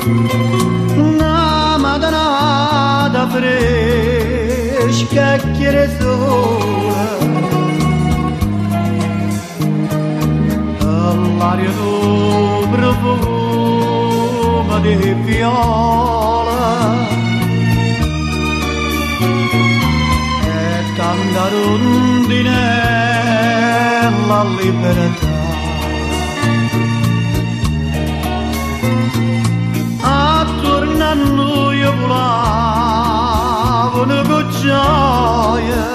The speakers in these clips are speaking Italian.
una madanata fresca chiede sola, all'aria tu profumo di viola e tanta rondinella libertà. Attorno io volavo una gioia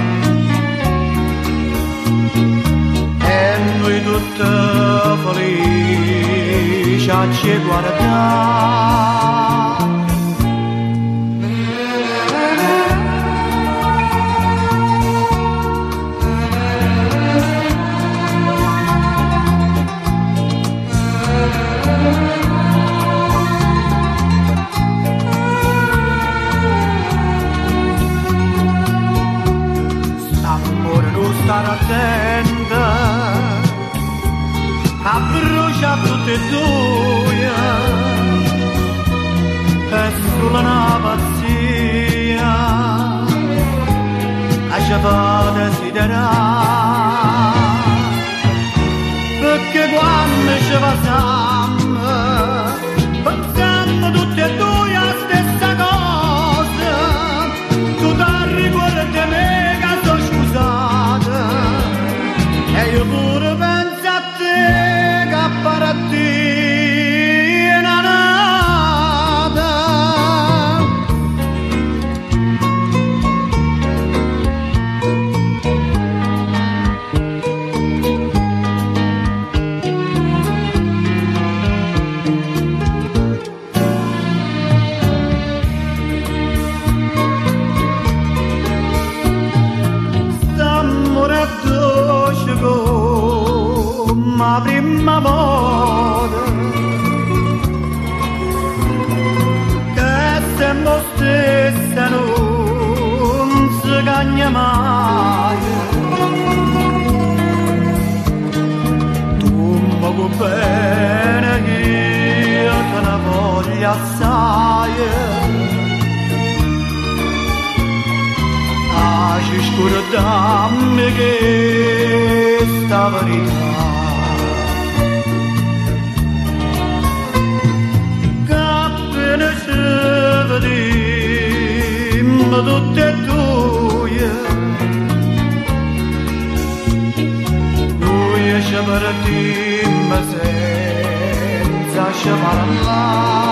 e noi tutti felici a ci guardare. Stare attenta a bruciare tutte e due e sulla una pazzia a ci fa desiderare, perché quando ci passiamo pensiamo tutte e due la stessa cosa. Tu ti ricordi me che sono scusata e io pure penso a te che per te è nata. Ma prima volta che siamo stessa non si cagna mai. Tu mi bene che io te ne voglio assai, ci scordammi che sta verità tutte e due, noi ci partimmo senza ci parlare.